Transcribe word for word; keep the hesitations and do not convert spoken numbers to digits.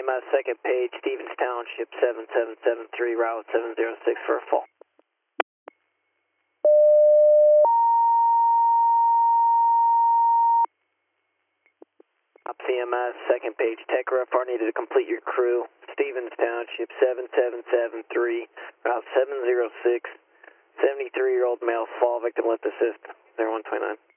M S second page, Stevens Township seven seven seven three, route seven zero six for a fall. Up C M S second page, Tech R F R needed to complete your crew. Stevens Township seven seven seven three, route seven zero six, seventy-three-year-old male fall victim left assist, zero one two nine.